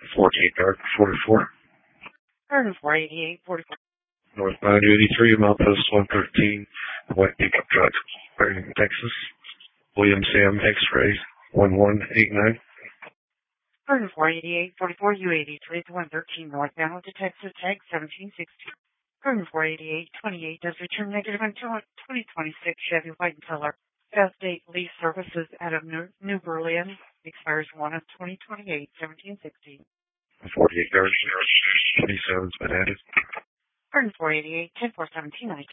48 dark 44. Current 488, 44. Northbound 83, milepost 113, white pickup truck, Bergen, Texas. William Sam X-ray 1189. Current 488, 44, U83 to 113, northbound to Texas, tag 1760. Current 488, 28 does return negative until 2026 Chevy white in color. South Date lease services out of New Berlin expires 1 of 2028, 1760. 48 dark 27's been added. Current 488, 104729.